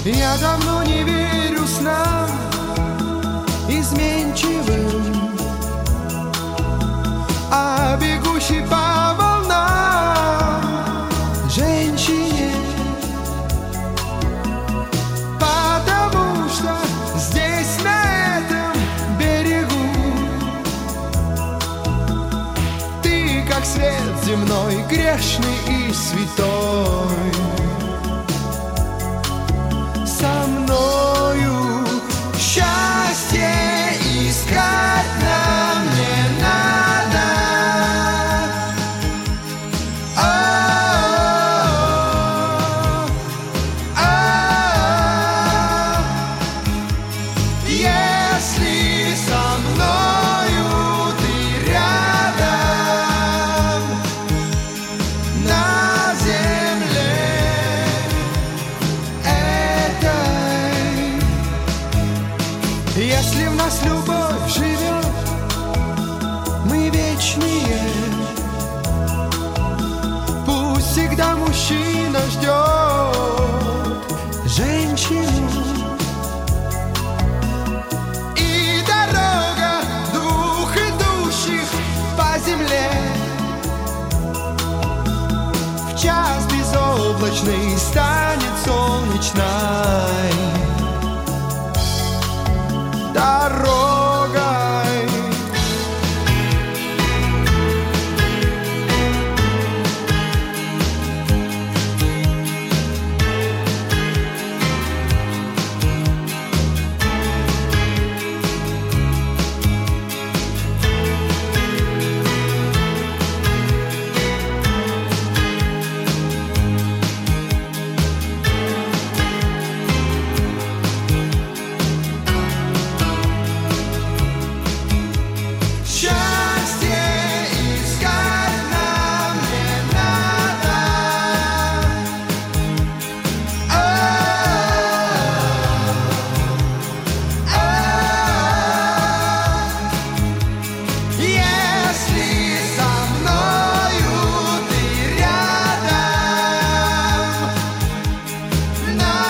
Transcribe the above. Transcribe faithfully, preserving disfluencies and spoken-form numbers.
Я давно не верю снам изменчивым, а бегущей по волнам женщине, потому что здесь, на этом берегу, ты как свет земной, грешный и святой. Со мною счастье искать нам не надо. А-а-а. Если со мною ты рядом на земле этой, если в нас любовь живет, мы вечные. Пусть всегда мужчина ждет женщину, и дорога двух идущих по земле в час безоблачный станет солнечной дорогой. На